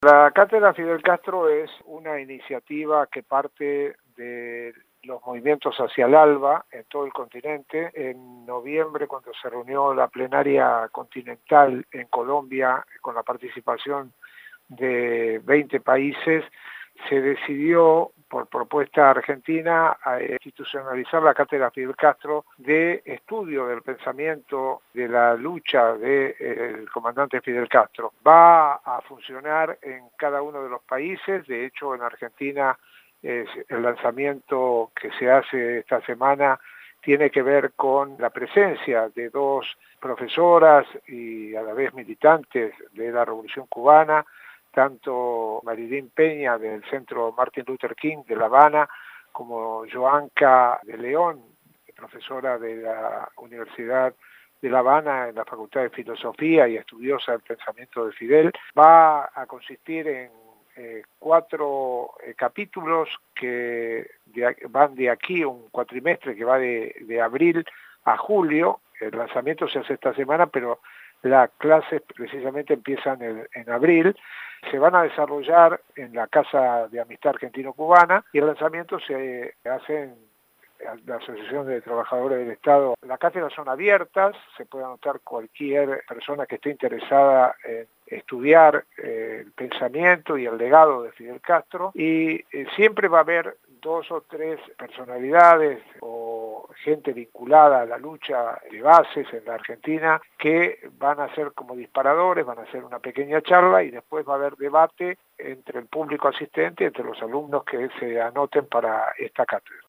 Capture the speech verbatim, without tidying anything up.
La Cátedra Fidel Castro es una iniciativa que parte de los movimientos hacia el ALBA en todo el continente. En noviembre, cuando se reunió la plenaria continental en Colombia, con la participación de veinte países, se decidió, por propuesta argentina, a institucionalizar la Cátedra Fidel Castro de estudio del pensamiento de la lucha del comandante Fidel Castro. Va a funcionar en cada uno de los países. De hecho, en Argentina es el lanzamiento que se hace esta semana tiene que ver con la presencia de dos profesoras y a la vez militantes de la Revolución Cubana, tanto Marilyn Peña del Centro Martin Luther King de La Habana, como Joanca de León, profesora de la Universidad de La Habana en la Facultad de Filosofía y estudiosa del pensamiento de Fidel. Va a consistir en eh, cuatro eh, capítulos que de, van de aquí, un cuatrimestre que va de, de abril a julio. El lanzamiento se hace esta semana, pero las clases precisamente empiezan en, en abril. Se van a desarrollar en la Casa de Amistad Argentino-Cubana y el lanzamiento se hace en la Asociación de Trabajadores del Estado. Las cátedras son abiertas, se puede anotar cualquier persona que esté interesada en estudiar eh, el pensamiento y el legado de Fidel Castro, y eh, siempre va a haber dos o tres personalidades o gente vinculada a la lucha de bases en la Argentina que van a ser como disparadores, van a hacer una pequeña charla y después va a haber debate entre el público asistente, entre los alumnos que se anoten para esta cátedra.